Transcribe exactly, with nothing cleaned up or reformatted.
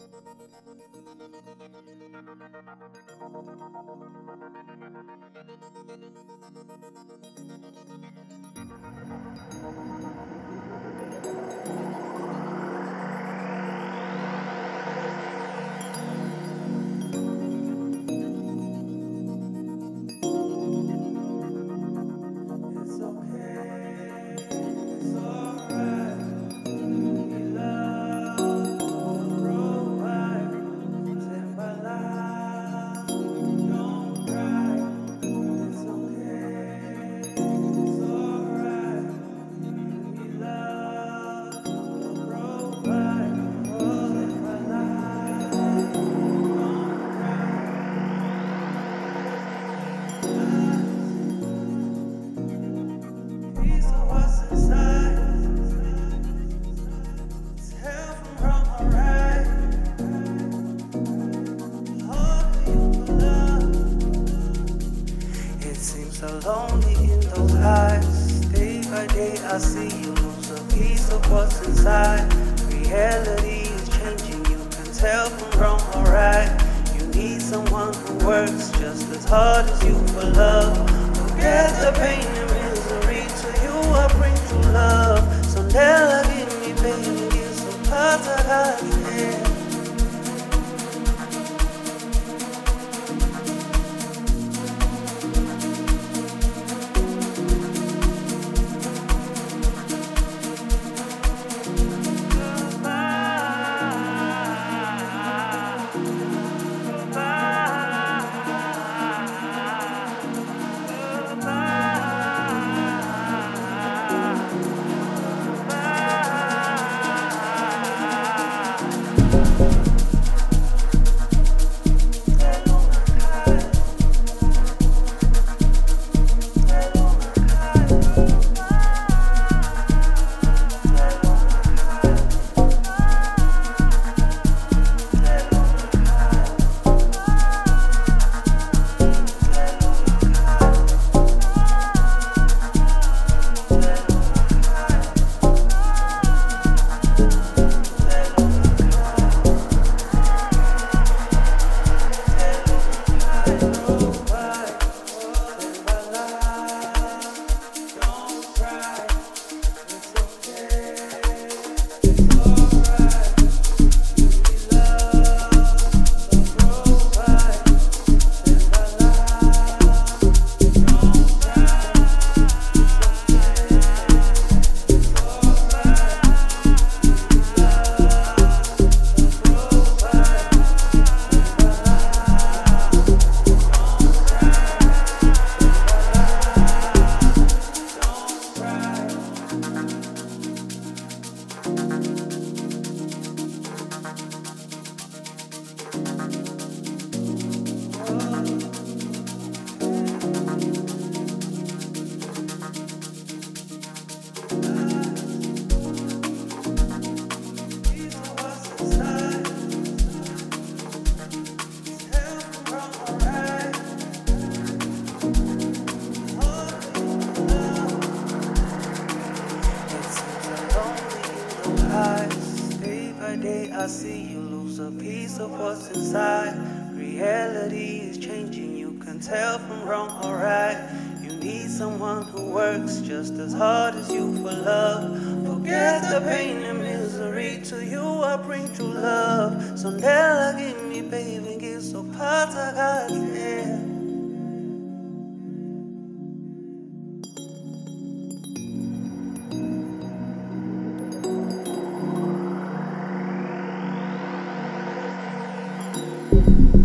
So lonely in those eyes. Day by day I see you lose a piece of what's inside. Reality is changing, you can tell from wrong or right. You need someone who works just as hard as you for love. Forget the pain and misery, to you I bring true love. So never give me pain, give some parts I got here. Day by day I see you lose a piece of what's inside. Reality is changing, you can tell from wrong or right. You need someone who works just as hard as you for love. Forget the pain and misery, to you I bring true love. So never give me baby, give so parts I got here. Thank you.